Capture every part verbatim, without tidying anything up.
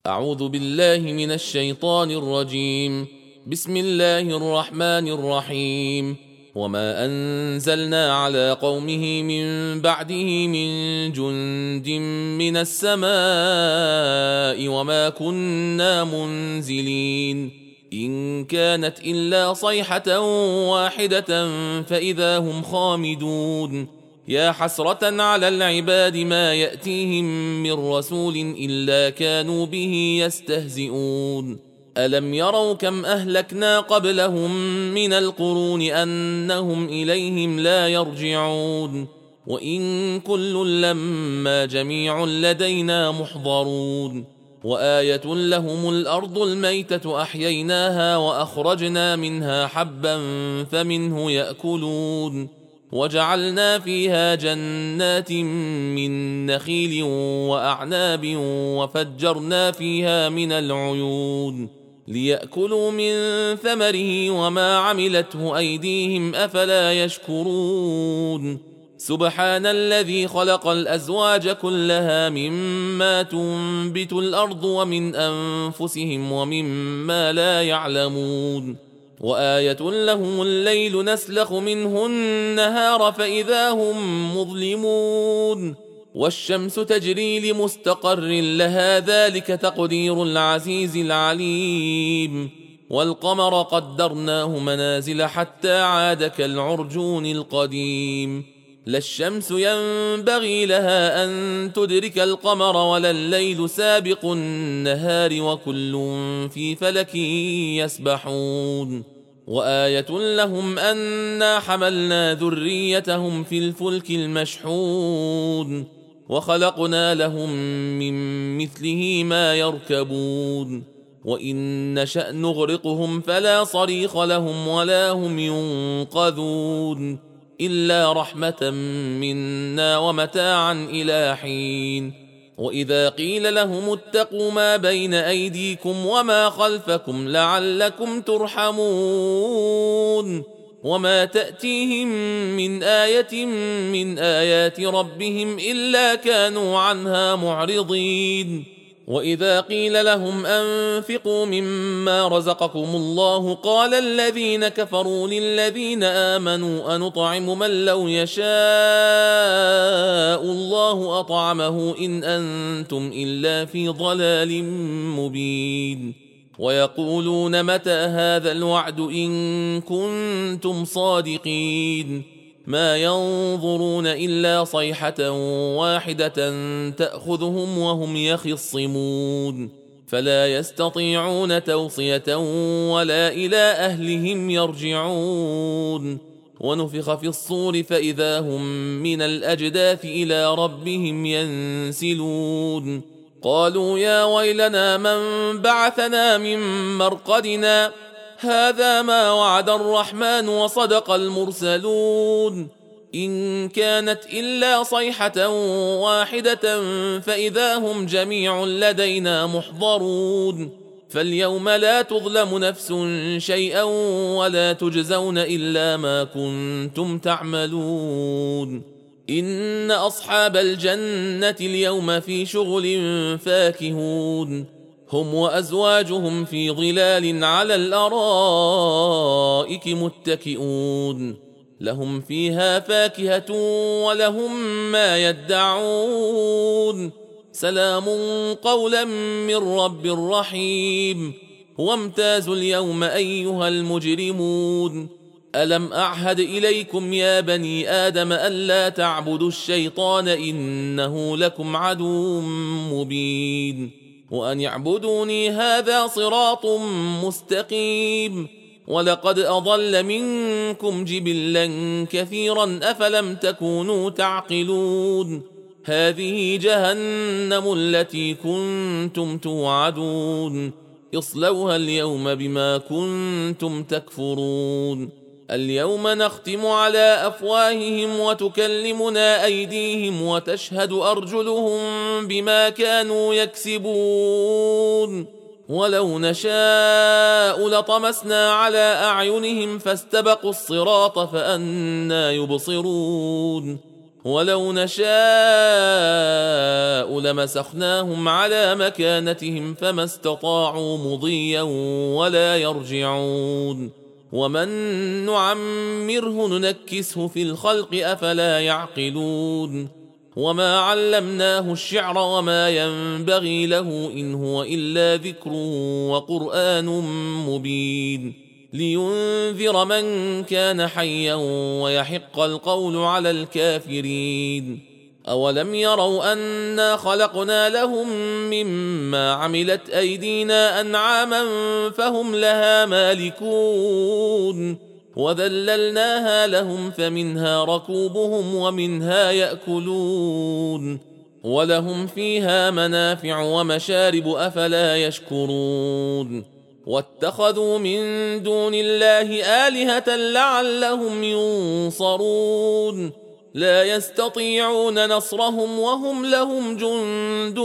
أعوذ بالله من الشيطان الرجيم. بسم الله الرحمن الرحيم. وما أنزلنا على قومه من بعده من جند من السماء وما كنا منزلين إن كانت إلا صيحة واحدة فإذا هم خامدون. يا حسرة على العباد ما يأتيهم من رسول إلا كانوا به يستهزئون. ألم يروا كم أهلكنا قبلهم من القرون أنهم إليهم لا يرجعون وإن كل لما جميع لدينا محضرون. وآية لهم الأرض الميتة أحييناها وأخرجنا منها حبا فمنه يأكلون وجعلنا فيها جنات من نخيل وأعناب وفجرنا فيها من العيون ليأكلوا من ثمره وما عملته أيديهم أفلا يشكرون. سبحان الذي خلق الأزواج كلها مما تنبت الأرض ومن أنفسهم ومما لا يعلمون. وآية لهم الليل نسلخ منه النهار فإذا هم مظلمون والشمس تجري لمستقر لها ذلك تقدير العزيز العليم. والقمر قدرناه منازل حتى عاد كالعرجون القديم. لا الشمس ينبغي لها أن تدرك القمر ولا الليل سابق النهار وكل في فلك يسبحون. وآية لهم أنا حملنا ذريتهم في الفلك المشحون وخلقنا لهم من مثله ما يركبون وإن نشأ نغرقهم فلا صريخ لهم ولا هم ينقذون إلا رحمة منا ومتاعا إلى حين. وإذا قيل لهم اتقوا ما بين أيديكم وما خلفكم لعلكم ترحمون وما تأتيهم من آية من آيات ربهم إلا كانوا عنها معرضين. وإذا قيل لهم أنفقوا مما رزقكم الله قال الذين كفروا للذين آمنوا أنطعم من لو يشاء الله أطعمه إن أنتم إلا في ضلال مبين. ويقولون متى هذا الوعد إن كنتم صادقين ما ينظرون إلا صيحة واحدة تأخذهم وهم يخصمون فلا يستطيعون توصية ولا إلى أهلهم يرجعون. ونفخ في الصور فإذا هم من الأجداث إلى ربهم ينسلون. قالوا يا ويلنا من بعثنا من مرقدنا هذا ما وعد الرحمن وصدق المرسلون إن كانت إلا صيحة واحدة فإذا هم جميع لدينا محضرون. فاليوم لا تظلم نفس شيئا ولا تجزون إلا ما كنتم تعملون. إن أصحاب الجنة اليوم في شغل فاكهون هم وأزواجهم في ظلال على الأرائك متكئون لهم فيها فاكهة ولهم ما يدعون سلام قولا من رب رحيم. وامتازوا اليوم أيها المجرمون ألم أعهد إليكم يا بني آدم ألا تعبدوا الشيطان إنه لكم عدو مبين وأن يعبدوني هذا صراط مستقيم. ولقد أضل منكم جبلا كثيرا أفلم تكونوا تعقلون. هذه جهنم التي كنتم توعدون اصلوها اليوم بما كنتم تكفرون. اليوم نختم على أفواههم وتكلمنا أيديهم وتشهد أرجلهم بما كانوا يكسبون. ولو نشاء لطمسنا على أعينهم فاستبقوا الصراط فأنى يبصرون. ولو نشاء لمسخناهم على مكانتهم فما استطاعوا مضيا ولا يرجعون ومن نعمره ننكسه في الخلق أفلا يعقلون وما علمناه الشعر وما ينبغي له إن هو إلا ذكر وقرآن مبين لينذر من كان حيا ويحق القول على الكافرين أولم يروا أنا خلقنا لهم مما عملت أيدينا أنعاما فهم لها مالكون وذللناها لهم فمنها ركوبهم ومنها يأكلون ولهم فيها منافع ومشارب أفلا يشكرون واتخذوا من دون الله آلهة لعلهم ينصرون لا يستطيعون نصرهم وهم لهم جند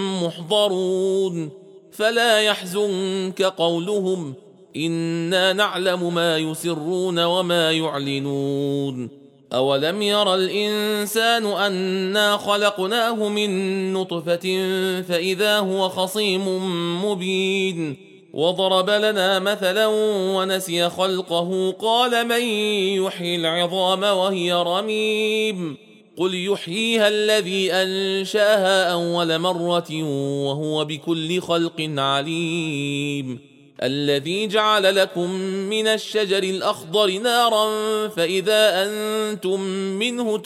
محضرون فلا يحزنك قولهم إنا نعلم ما يسرون وما يعلنون أولم ير الإنسان أنا خلقناه من نطفة فإذا هو خصيم مبين وضرب لنا مثلا ونسي خلقه قال من يحيي العظام وهي رميم قل يحييها الذي أنشاها أول مرة وهو بكل خلق عليم الذي جعل لكم من الشجر الأخضر نارا فإذا أنتم منه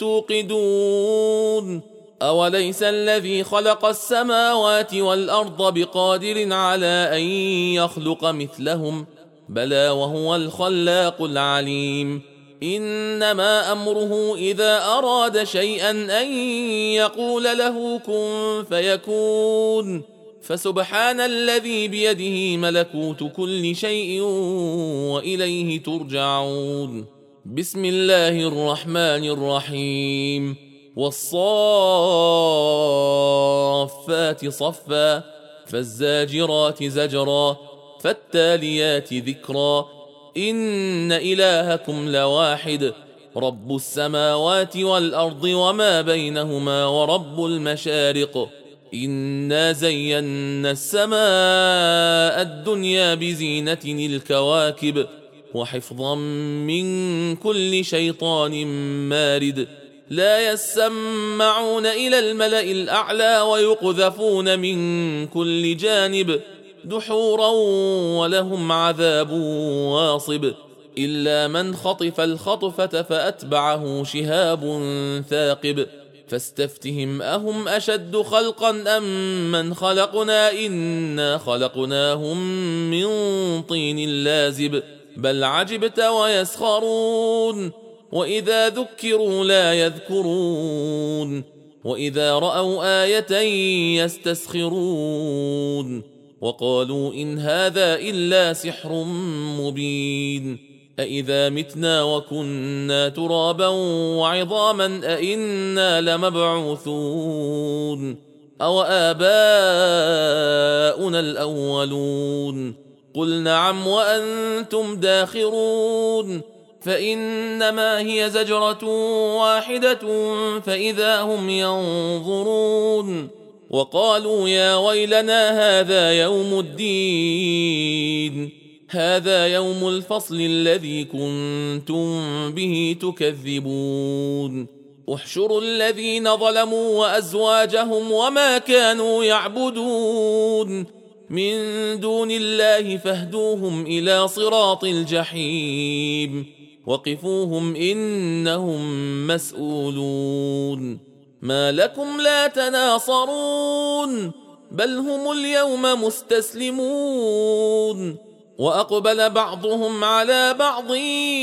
توقدون أوليس الذي خلق السماوات والأرض بقادر على أن يخلق مثلهم بلى وهو الخلاق العليم إنما أمره إذا أراد شيئا أن يقول له كن فيكون فسبحان الذي بيده ملكوت كل شيء وإليه ترجعون بسم الله الرحمن الرحيم والصافات صفا فالزاجرات زجرا فالتاليات ذكرا إن إلهكم لواحد رب السماوات والأرض وما بينهما ورب المشارق إنا زينا السماء الدنيا بزينة الكواكب وحفظا من كل شيطان مارد لا يسمعون إلى الملأ الأعلى ويقذفون من كل جانب دحورا ولهم عذاب واصب إلا من خطف الخطفة فأتبعه شهاب ثاقب فاستفتهم أهم أشد خلقا أم من خلقنا إنا خلقناهم من طين لازب بل عجبت ويسخرون وإذا ذكروا لا يذكرون وإذا رأوا آية يستسخرون وقالوا إن هذا إلا سحر مبين أإذا متنا وكنا ترابا وعظاما أإنا لمبعوثون أو آباؤنا الأولون قل نعم وأنتم داخرون فإنما هي زجرة واحدة فإذا هم ينظرون وقالوا يا ويلنا هذا يوم الدين هذا يوم الفصل الذي كنتم به تكذبون احشروا الذين ظلموا وأزواجهم وما كانوا يعبدون من دون الله فاهدوهم إلى صراط الجحيم وقفوهم إنهم مسؤولون ما لكم لا تناصرون بل هم اليوم مستسلمون وأقبل بعضهم على بعض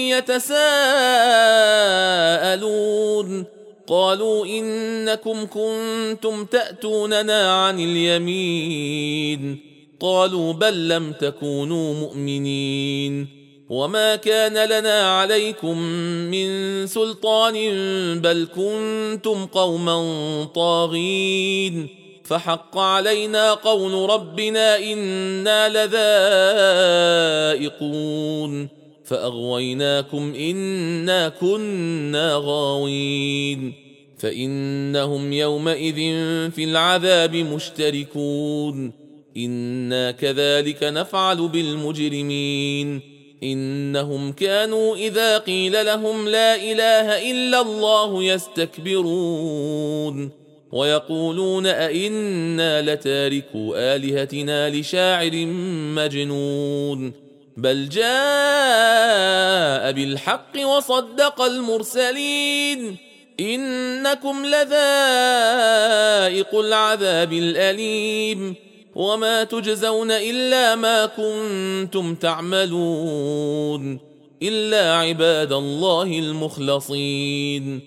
يتساءلون قالوا إنكم كنتم تأتوننا عن اليمين قالوا بل لم تكونوا مؤمنين وما كان لنا عليكم من سلطان بل كنتم قوما طاغين فحق علينا قول ربنا إنا لذائقون فأغويناكم إنا كنا غاوين فإنهم يومئذ في العذاب مشتركون إنا كذلك نفعل بالمجرمين إنهم كانوا إذا قيل لهم لا إله إلا الله يستكبرون ويقولون أئنا لتاركوا آلهتنا لشاعر مجنون بل جاء بالحق وصدق المرسلين إنكم لذائق العذاب الأليم وما تجزون إلا ما كنتم تعملون إلا عباد الله المخلصين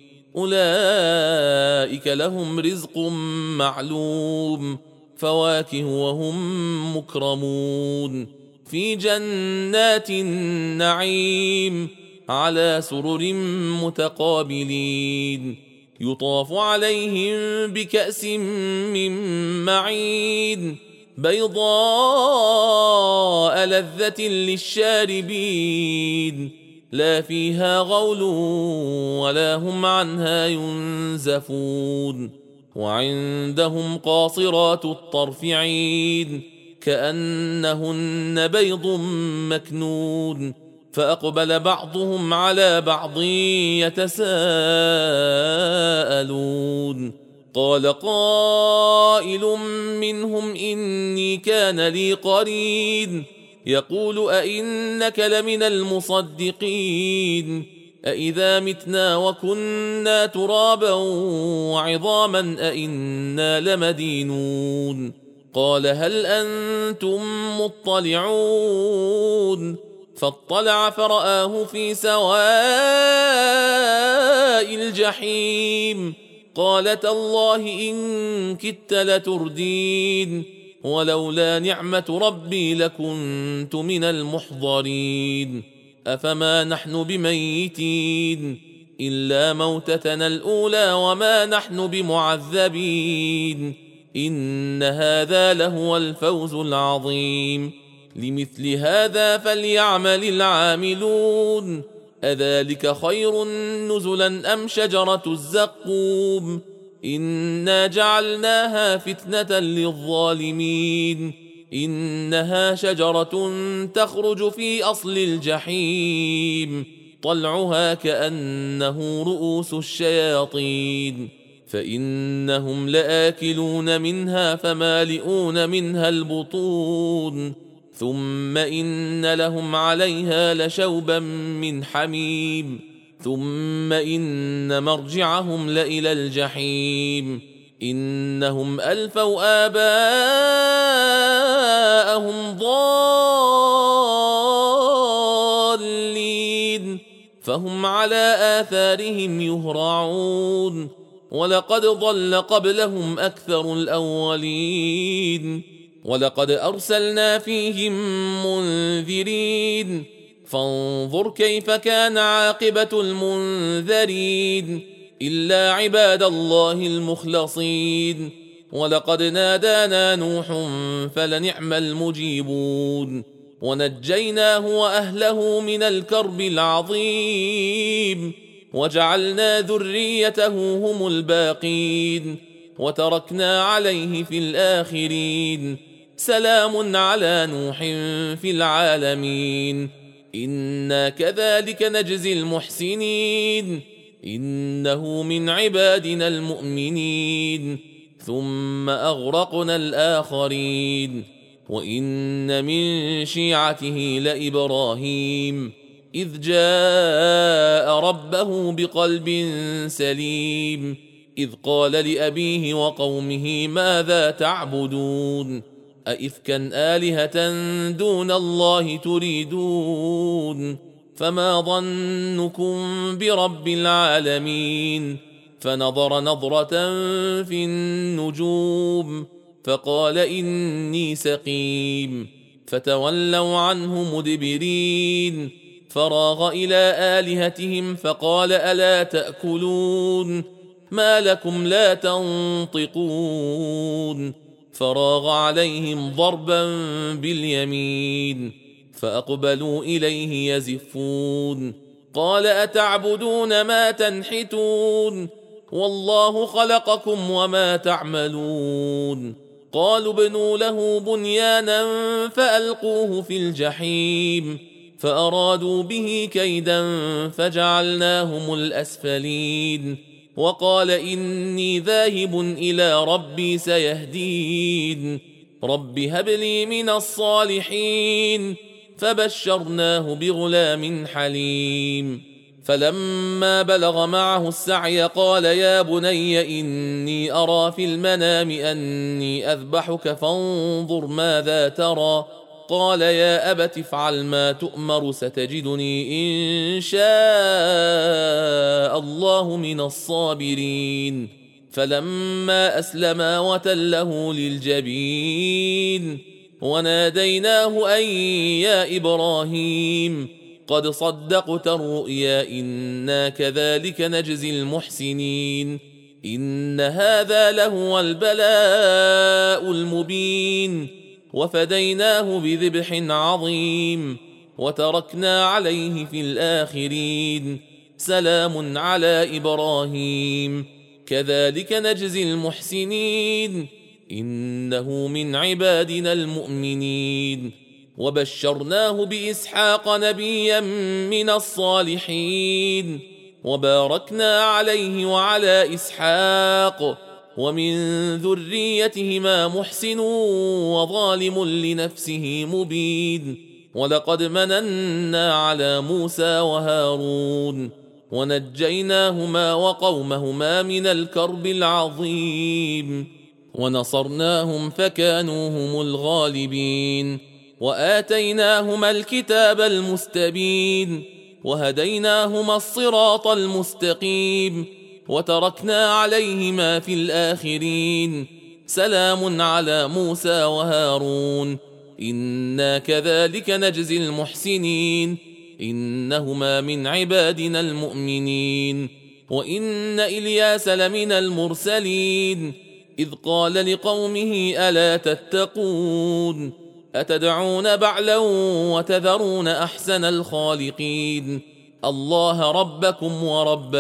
أولئك لهم رزق معلوم فواكه وهم مكرمون في جنات النعيم على سرر متقابلين يطاف عليهم بكأس من معين بيضاء لذة للشاربين لا فيها غول ولا هم عنها ينزفون وعندهم قاصرات الطرف عين كأنهن بيض مكنون فأقبل بعضهم على بعض يتساءلون قال قائل منهم إني كان لي قرين يقول أئنك لمن المصدقين أئذا متنا وكنا ترابا وعظاما أئنا لمدينون قال هل أنتم مطلعون فاطلع فرآه في سواء الجحيم قال تالله إن كدت لتردين ولولا نعمة ربي لكنت من المحضرين أفما نحن بميتين إلا موتتنا الأولى وما نحن بمعذبين إن هذا لهو الفوز العظيم لمثل هذا فليعمل العاملون أذلك خير نزلا أم شجرة الزقوم إنا جعلناها فتنة للظالمين إنها شجرة تخرج في أصل الجحيم طلعها كأنه رؤوس الشياطين فإنهم لآكلون منها فمالئون منها البطون ثم إن لهم عليها لشوبا من حميم ثم إن مرجعهم لإلى الجحيم إنهم ألفوا آباءهم ضالين فهم على آثارهم يهرعون ولقد ضل قبلهم أكثر الأولين ولقد أرسلنا فيهم منذرين فانظر كيف كان عاقبة المنذرين إلا عباد الله المخلصين ولقد نادانا نوح فلنعم المجيبون ونجيناه وأهله من الكرب العظيم وجعلنا ذريته هم الباقين وتركنا عليه في الآخرين سلام على نوح في العالمين إنا كذلك نجزي المحسنين إنه من عبادنا المؤمنين ثم أغرقنا الآخرين وإن من شيعته لإبراهيم إذ جاء ربه بقلب سليم إذ قال لأبيه وقومه ماذا تعبدون أئفكا آلهة دون الله تريدون فما ظنكم برب العالمين فنظر نظرة في النجوم فقال إني سقيم فتولوا عنه مدبرين فراغ إلى آلهتهم فقال ألا تأكلون ما لكم لا تنطقون فراغ عليهم ضربا باليمين فأقبلوا إليه يزفون قال أتعبدون ما تنحتون والله خلقكم وما تعملون. قالوا ابنوا له بنيانا فألقوه في الجحيم فأرادوا به كيدا فجعلناهم الأسفلين. وقال إني ذاهب إلى ربي سيهدين رب هب لي من الصالحين. فبشرناه بغلام حليم. فلما بلغ معه السعي قال يا بني إني أرى في المنام أني أذبحك فانظر ماذا ترى. قال يا أبت افعل ما تؤمر ستجدني إن شاء الله من الصابرين. فلما أسلما وتله للجبين وناديناه أن يا إبراهيم قد صدقت الرؤيا إنا كذلك نجزي المحسنين. إن هذا لهو البلاء المبين. وفديناه بذبح عظيم وتركنا عليه في الآخرين سلام على إبراهيم كذلك نجزي المحسنين إنه من عبادنا المؤمنين. وبشرناه بإسحاق نبيا من الصالحين وباركنا عليه وعلى إسحاق ومن ذريتهما محسن وظالم لنفسه مبين. ولقد مننا على موسى وهارون ونجيناهما وقومهما من الكرب العظيم ونصرناهم فكانوا هم الغالبين. وآتيناهما الكتاب المستبين وهديناهما الصراط المستقيم وتركنا عليهما في الآخرين سلام على موسى وهارون إنا كذلك نجزي المحسنين إنهما من عبادنا المؤمنين. وإن إلياس لمن المرسلين إذ قال لقومه ألا تتقون أتدعون بعلا وتذرون أحسن الخالقين الله ربكم ورب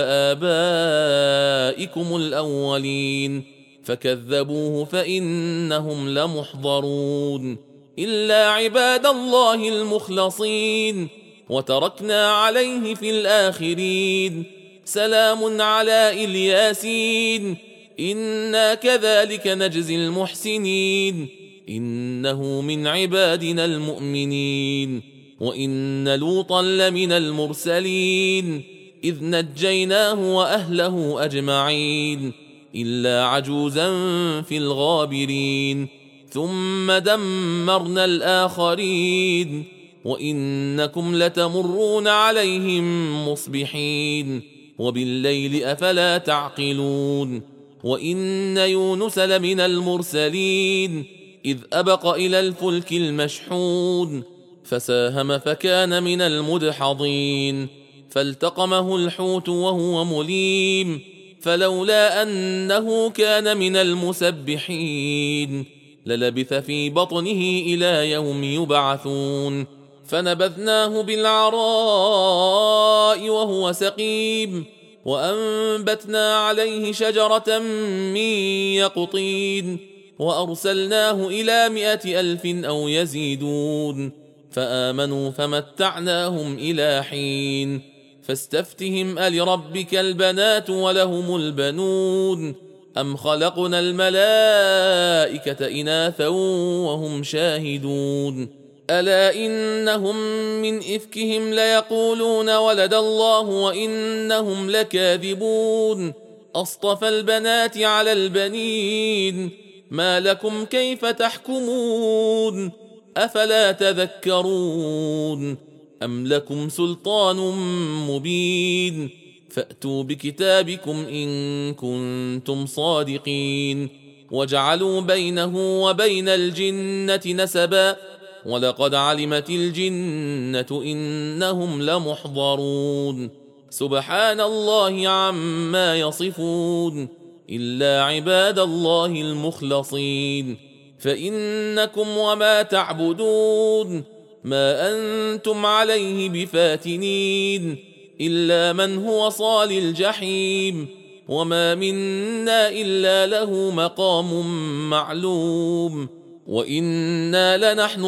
آبائكم الأولين. فكذبوه فإنهم لمحضرون إلا عباد الله المخلصين وتركنا عليه في الآخرين سلام على إلياسين إنا كذلك نجزي المحسنين إنه من عبادنا المؤمنين. وإن لوطا لمن المرسلين إذ نجيناه وأهله أجمعين إلا عجوزا في الغابرين ثم دمرنا الآخرين وإنكم لتمرون عليهم مصبحين وبالليل أفلا تعقلون. وإن يونس لمن المرسلين إذ أبق إلى الفلك المشحون فساهم فكان من المدحضين فالتقمه الحوت وهو مليم فلولا أنه كان من المسبحين للبث في بطنه إلى يوم يبعثون. فنبذناه بالعراء وهو سقيم وأنبتنا عليه شجرة من يقطين وأرسلناه إلى مائة ألف أو يزيدون فآمنوا فمتعناهم إلى حين. فاستفتهم ألربك البنات ولهم البنون أم خلقنا الملائكة إناثا وهم شاهدون ألا إنهم من إفكهم ليقولون ولد الله وإنهم لكاذبون أصطفى البنات على البنين ما لكم كيف تحكمون أفلا تذكرون أم لكم سلطان مبين فأتوا بكتابكم إن كنتم صادقين. وجعلوا بينه وبين الجنة نسبا ولقد علمت الجنة إنهم لمحضرون سبحان الله عما يصفون إلا عباد الله المخلصين. فإنكم وما تعبدون ما أنتم عليه بفاتنين إلا من هو صال الجحيم وما منا إلا له مقام معلوم وإنا لنحن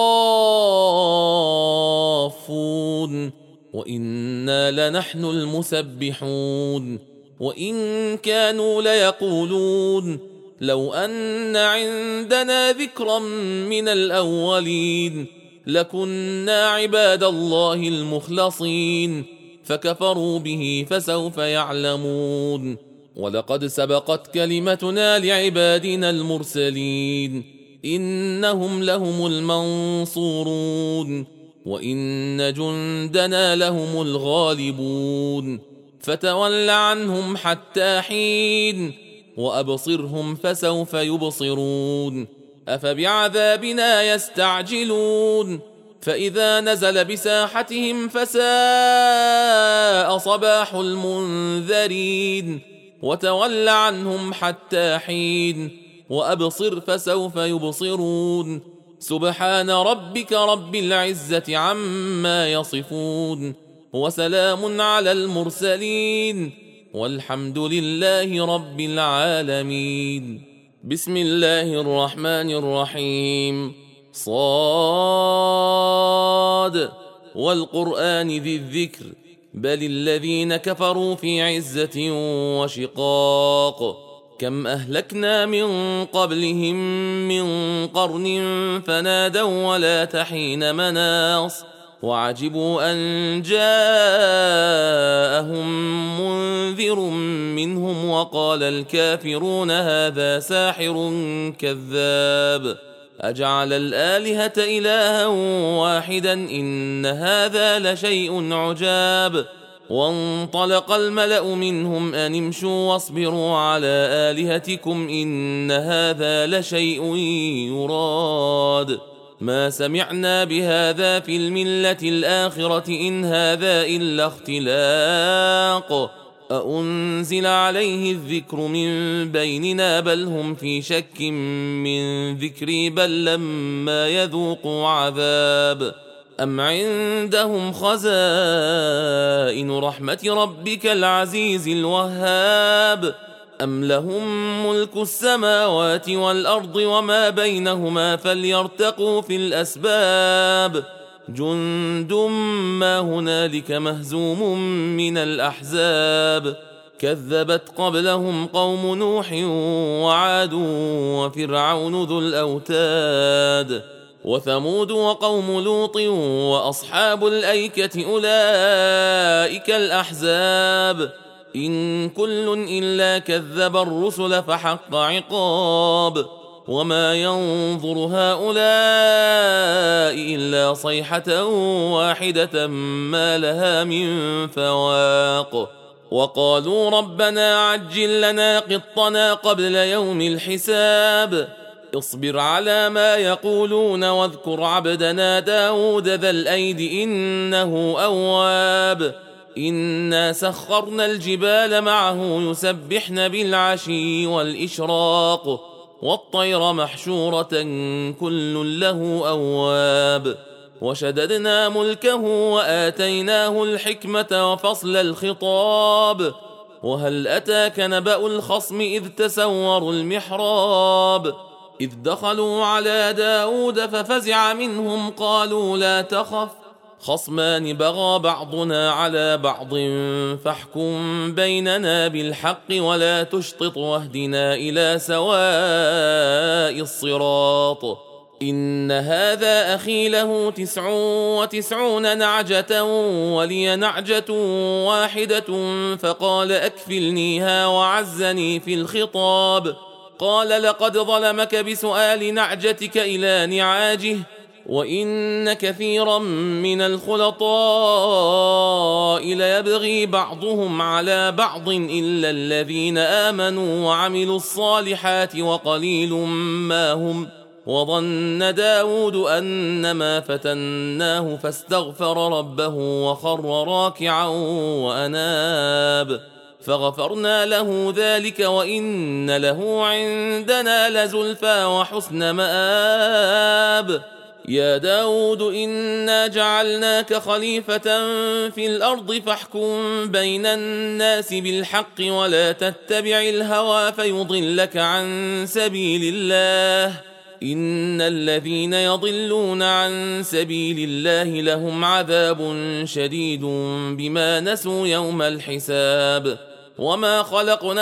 الصافون وإنا لنحن المسبحون وإن كانوا ليقولون لو أن عندنا ذكرا من الأولين لكنا عباد الله المخلصين فكفروا به فسوف يعلمون ولقد سبقت كلمتنا لعبادنا المرسلين إنهم لهم المنصورون وإن جندنا لهم الغالبون فتول عنهم حتى حين وأبصرهم فسوف يبصرون أفبعذابنا يستعجلون فإذا نزل بساحتهم فساء صباح المنذرين وتول عنهم حتى حين وأبصر فسوف يبصرون سبحان ربك رب العزة عما يصفون وسلام على المرسلين والحمد لله رب العالمين. بسم الله الرحمن الرحيم. صاد والقرآن ذي الذكر بل الذين كفروا في عزة وشقاق كم أهلكنا من قبلهم من قرن فنادوا ولا تحين مناص وعجبوا أن جاءهم منذر منهم وقال الكافرون هذا ساحر كذاب أجعل الآلهة إلها واحدا إن هذا لشيء عجاب وانطلق الملأ منهم أن امشوا واصبروا على آلهتكم إن هذا لشيء يراد ما سمعنا بهذا في الملة الآخرة إن هذا إلا اختلاق أأنزل عليه الذكر من بيننا بل هم في شك من ذكري بل لما يذوقوا عذاب أم عندهم خزائن رحمة ربك العزيز الوهاب أم لهم ملك السماوات والأرض وما بينهما فليرتقوا في الأسباب جند ما هنالك مهزوم من الأحزاب كذبت قبلهم قوم نوح وعاد وفرعون ذو الأوتاد وثمود وقوم لوط وأصحاب الأيكة أولئك الأحزاب إن كل إلا كذب الرسل فحق عقاب وما ينظر هؤلاء إلا صيحة واحدة ما لها من فواق وقالوا ربنا عجل لنا قطنا قبل يوم الحساب اصبر على ما يقولون واذكر عبدنا داود ذا الأيد إنه أواب إنا سخرنا الجبال معه يسبحن بالعشي والإشراق والطير محشورة كل له أواب وشددنا ملكه وآتيناه الحكمة وفصل الخطاب وهل أتاك نبأ الخصم إذ تسوروا المحراب إذ دخلوا على داود ففزع منهم قالوا لا تخف خصمان بغى بعضنا على بعض فاحكم بيننا بالحق ولا تشطط واهدنا إلى سواء الصراط إن هذا أخي له تسع وتسعون نعجة ولي نعجة واحدة فقال أكفلنيها وعزني في الخطاب قال لقد ظلمك بسؤال نعجتك إلى نعاجه وإن كثيرا من الخلطاء ليبغي بعضهم على بعض إلا الذين آمنوا وعملوا الصالحات وقليل ما هم وظن داود أنما فتناه فاستغفر ربه وخر راكعا وأناب فغفرنا له ذلك وإن له عندنا لزلفى وحسن مآب يا داود إنا جعلناك خليفة في الأرض فاحكم بين الناس بالحق ولا تتبع الهوى فيضلك عن سبيل الله إن الذين يضلون عن سبيل الله لهم عذاب شديد بما نسوا يوم الحساب وما خلقنا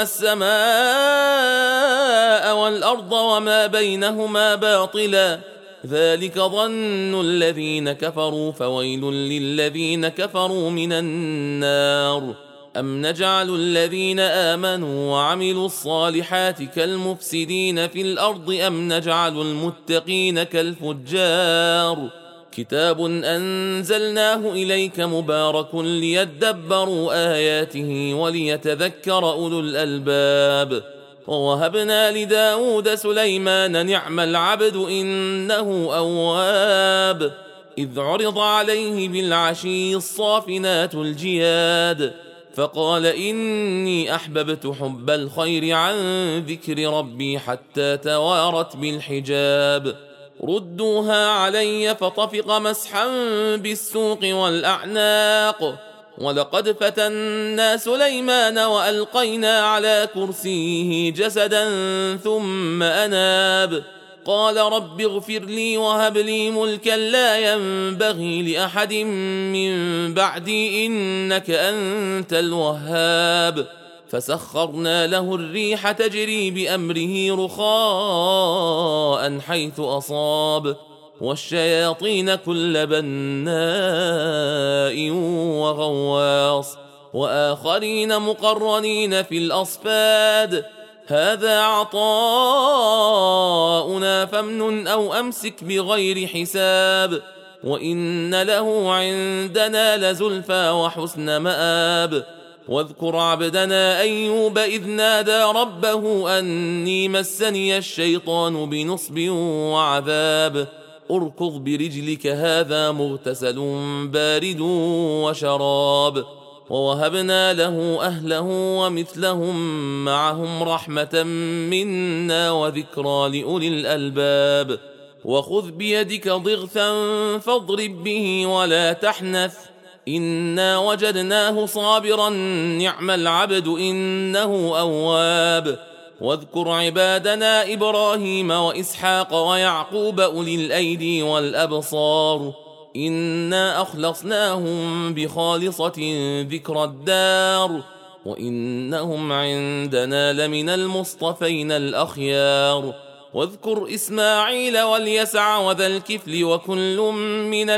السماء والأرض وما بينهما باطلا ذلك ظن الذين كفروا فويل للذين كفروا من النار أم نجعل الذين آمنوا وعملوا الصالحات كالمفسدين في الأرض أم نجعل المتقين كالفجار كتاب أنزلناه إليك مبارك ليدبروا آياته وليتذكر أولو الألباب ووهبنا لداود سليمان نعم العبد إنه أواب إذ عرض عليه بالعشي الصافنات الجياد فقال إني أحببت حب الخير عن ذكر ربي حتى توارت بالحجاب ردوها علي فطفق مسحا بالسوق والأعناق ولقد فتنا سليمان وألقينا على كرسيه جسدا ثم أناب قال رب اغفر لي وهب لي ملكا لا ينبغي لأحد من بعدي إنك أنت الوهاب فسخرنا له الريح تجري بأمره رخاء حيث أصاب والشياطين كل بناء وغواص وآخرين مقرنين في الأصفاد هذا عطاؤنا فامنن أو أمسك بغير حساب وإن له عندنا لزلفى وحسن مآب واذكر عبدنا أيوب إذ نادى ربه أني مسني الشيطان بنصب وعذاب اركض برجلك هذا مغتسل بارد وشراب ووهبنا له أهله ومثلهم معهم رحمة منا وذكرى لأولي الألباب وخذ بيدك ضغثا فاضرب به ولا تحنث إنا وجدناه صابرا نعم العبد إنه أواب واذكر عبادنا إبراهيم وإسحاق ويعقوب أولي الأيدي والأبصار إنا أخلصناهم بخالصة ذكر الدار وإنهم عندنا لمن المصطفين الأخيار واذكر إسماعيل واليسع وذا الكفل وكل من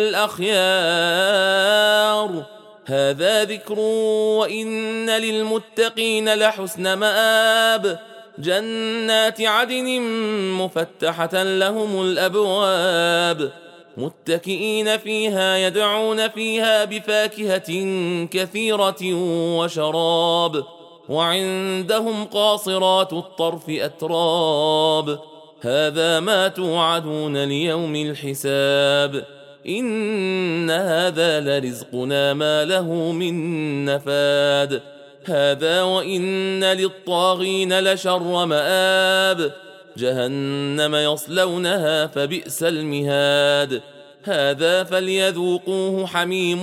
الأخيار هذا ذكر وإن للمتقين لحسن مآب جنات عدن مفتحة لهم الأبواب متكئين فيها يدعون فيها بفاكهة كثيرة وشراب وعندهم قاصرات الطرف أتراب هذا ما توعدون ليوم الحساب إن هذا لرزقنا ما له من نفاد هذا وإن للطاغين لشر مآب جهنم يصلونها فبئس المهاد هذا فليذوقوه حميم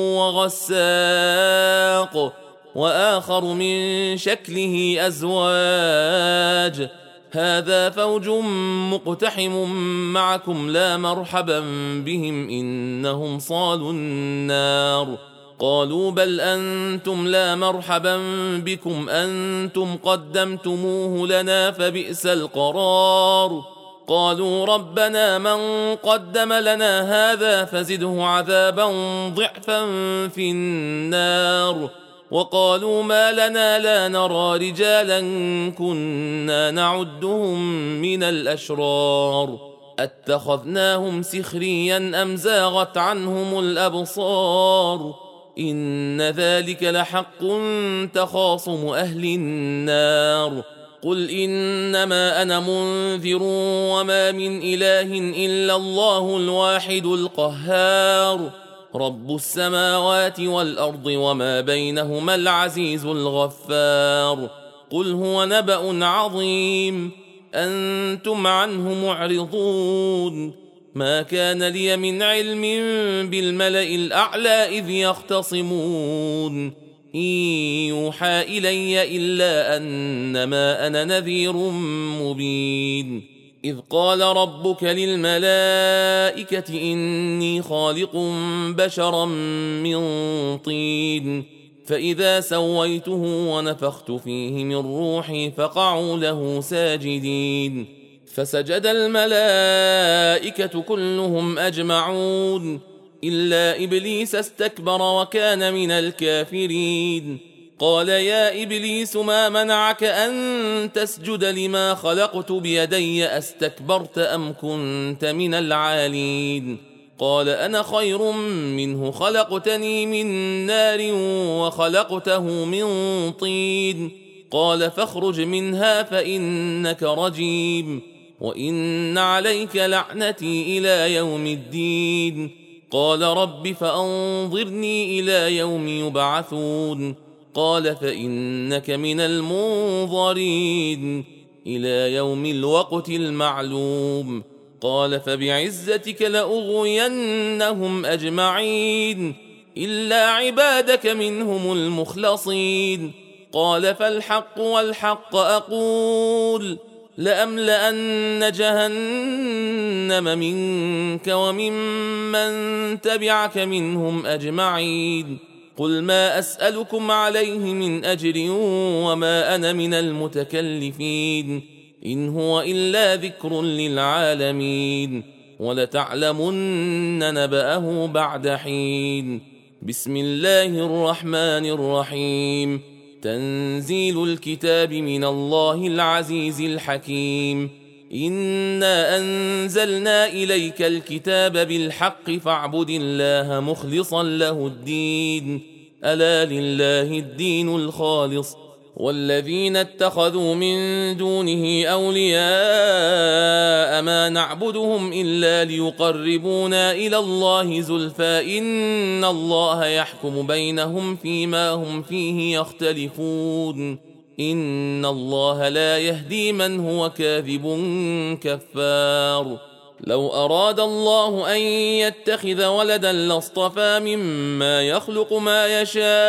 وغساق وآخر من شكله أزواج هذا فوج مقتحم معكم لا مرحبا بهم إنهم صالوا النار قالوا بل أنتم لا مرحبا بكم أنتم قدمتموه لنا فبئس القرار قالوا ربنا من قدم لنا هذا فزده عذابا ضعفا في النار وقالوا ما لنا لا نرى رجالا كنا نعدهم من الأشرار أتخذناهم سخريا أم زاغت عنهم الأبصار إن ذلك لحق تخاصم أهل النار قل إنما أنا منذر وما من إله إلا الله الواحد القهار رب السماوات والأرض وما بينهما العزيز الغفار قل هو نبأ عظيم أنتم عنه معرضون ما كان لي من علم بالملأ الأعلى إذ يختصمون إن يوحى إلي إلا أنما أنا نذير مبين إذ قال ربك للملائكة إني خالق بشرا من طين فإذا سويته ونفخت فيه من روحي فقعوا له ساجدين فسجد الملائكة كلهم أجمعون إلا إبليس استكبر وكان من الكافرين قال يا إبليس ما منعك أن تسجد لما خلقت بيدي أستكبرت أم كنت من العالين قال أنا خير منه خلقتني من نار وخلقته من طين قال فاخرج منها فإنك رجيم وإن عليك لعنتي إلى يوم الدين قال رب فأنظرني إلى يوم يبعثون قال فإنك من المنظرين إلى يوم الوقت المعلوم قال فبعزتك لأغوينهم أجمعين إلا عبادك منهم المخلصين قال فالحق والحق أقول لأملأن جهنم منك وممن تبعك منهم أجمعين قل ما أسألكم عليه من أجر وما أنا من المتكلفين إن هو إلا ذكر للعالمين ولتعلمن نبأه بعد حين بسم الله الرحمن الرحيم تنزيل الكتاب من الله العزيز الحكيم إنا أنزلنا إليك الكتاب بالحق فاعبد الله مخلصا له الدين ألا لله الدين الخالص والذين اتخذوا من دونه أولياء ما نعبدهم إلا ليقربونا إلى الله زلفى إن الله يحكم بينهم فيما هم فيه يختلفون إن الله لا يهدي من هو كاذب كفار لو أراد الله أن يتخذ ولدا لاصطفى مما يخلق ما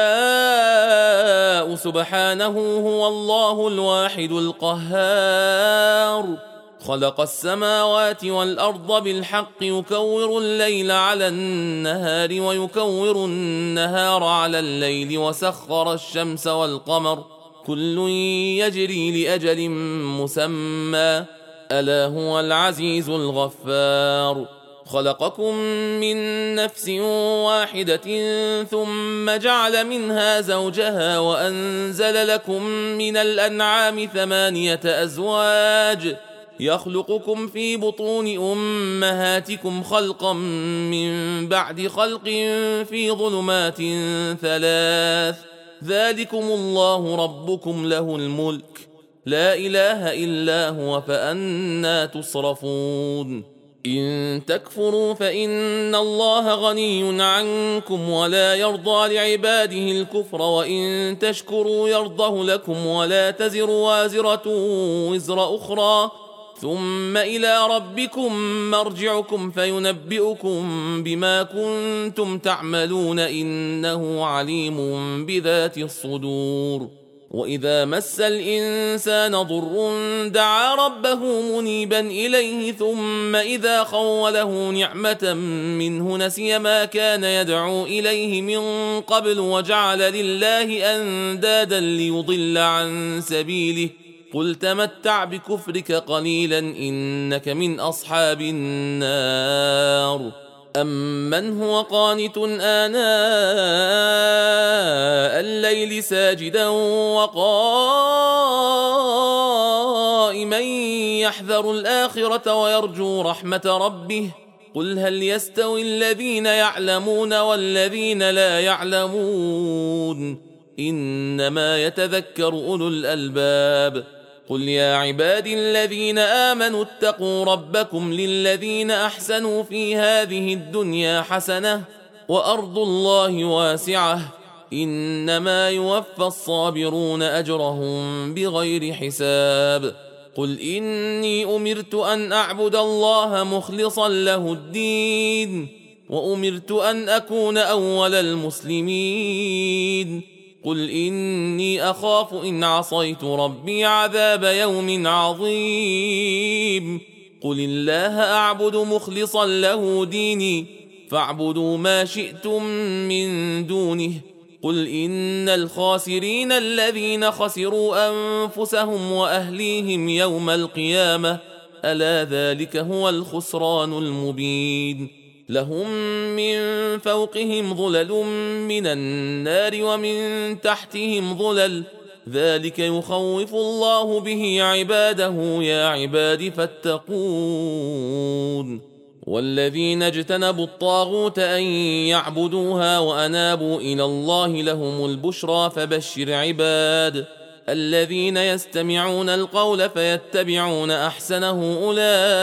يشاء سبحانه هو الله الواحد القهار خلق السماوات والأرض بالحق يكور الليل على النهار ويكور النهار على الليل وسخر الشمس والقمر كل يجري لأجل مسمى ألا هو العزيز الغفار خلقكم من نفس واحدة ثم جعل منها زوجها وأنزل لكم من الأنعام ثمانية أزواج يخلقكم في بطون أمهاتكم خلقا من بعد خلق في ظلمات ثلاث ذلكم الله ربكم له الملك لا إله إلا هو فأنى تصرفون إن تكفروا فإن الله غني عنكم ولا يرضى لعباده الكفر وإن تشكروا يرضه لكم ولا تزر وازرة وزر أخرى ثم إلى ربكم مرجعكم فينبئكم بما كنتم تعملون إنه عليم بذات الصدور وإذا مس الإنسان ضر دعا ربه منيبا إليه ثم إذا خوله نعمة منه نسي ما كان يدعو إليه من قبل وجعل لله أندادا ليضل عن سبيله قل تمتع بكفرك قليلا إنك من أصحاب النار أمن هو قانت آناء الليل ساجدا وقائما يحذر الآخرة ويرجو رحمة ربه قل هل يستوي الذين يعلمون والذين لا يعلمون إنما يتذكر أولو الألباب قل يا عبادي الذين آمنوا اتقوا ربكم للذين أحسنوا في هذه الدنيا حسنة وأرض الله واسعة إنما يوفى الصابرون أجرهم بغير حساب قل إني أمرت أن أعبد الله مخلصا له الدين وأمرت أن أكون أول المسلمين قل إني أخاف إن عصيت ربي عذاب يوم عظيم قل الله أعبد مخلصا له ديني فاعبدوا ما شئتم من دونه قل إن الخاسرين الذين خسروا أنفسهم وأهليهم يوم القيامة ألا ذلك هو الخسران المبين لهم من فوقهم ظلل من النار ومن تحتهم ظلل ذلك يخوف الله به عباده يا عباد فاتقون والذين اجتنبوا الطاغوت أن يعبدوها وأنابوا إلى الله لهم البشرى فبشر عباد الذين يستمعون القول فيتبعون أحسنه أولئك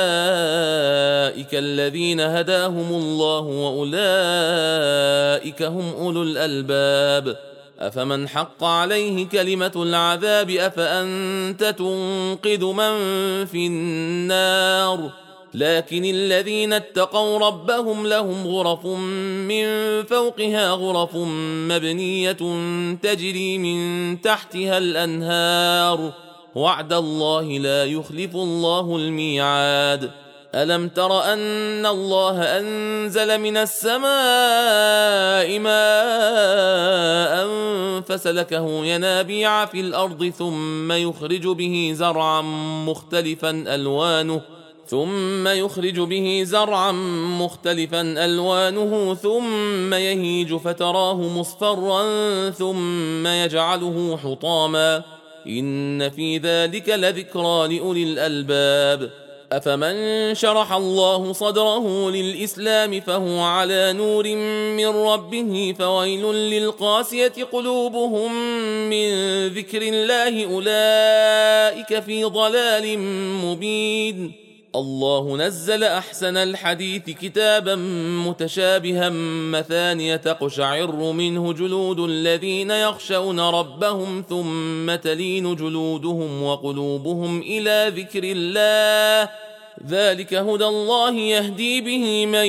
الذين هداهم الله وأولئك هم أولو الألباب أفمن حق عليه كلمة العذاب أفأنت تنقذ من في النار لكن الذين اتقوا ربهم لهم غرف من فوقها غرف مبنية تجري من تحتها الأنهار وعد الله لا يخلف الله الميعاد ألم تر أن الله أنزل من السماء ماء فسلكه ينابيع في الأرض ثم يخرج به زرعا مختلفا ألوانه ثم يخرج به زرعا مختلفا ألوانه ثم يهيج فتراه مصفرا ثم يجعله حطاما إن في ذلك لذكرى لأولي الألباب أفمن شرح الله صدره للإسلام فهو على نور من ربه فويل للقاسية قلوبهم من ذكر الله أولئك في ضلال مبين الله نزل أحسن الحديث كتابا متشابها مثانية تقشعر منه جلود الذين يخشون ربهم ثم تلين جلودهم وقلوبهم إلى ذكر الله ذلك هدى الله يهدي به من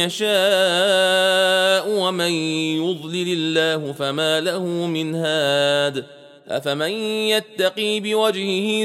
يشاء ومن يضلل الله فما له من هاد أفمن يتقي بوجهه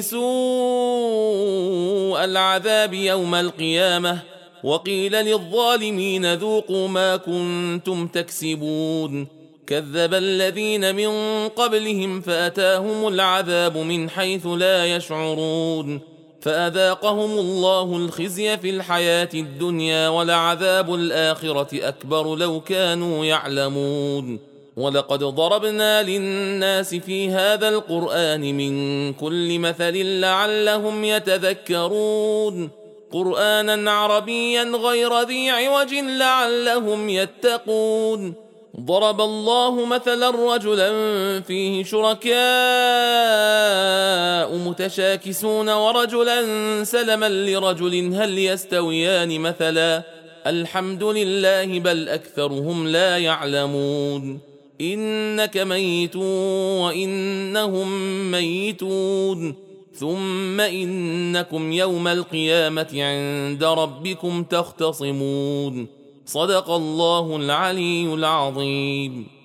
سوء العذاب يوم القيامة وقيل للظالمين ذوقوا ما كنتم تكسبون كذب الذين من قبلهم فأتاهم العذاب من حيث لا يشعرون فأذاقهم الله الخزي في الحياة الدنيا ولعذاب الآخرة أكبر لو كانوا يعلمون ولقد ضربنا للناس في هذا القرآن من كل مثل لعلهم يتذكرون قرآنا عربيا غير ذي عوج لعلهم يتقون ضرب الله مثلا رجلا فيه شركاء متشاكسون ورجلا سلما لرجل هل يستويان مثلا الحمد لله بل أكثرهم لا يعلمون إنك ميت وإنهم ميتون ثم إنكم يوم القيامة عند ربكم تختصمون صدق الله العلي العظيم.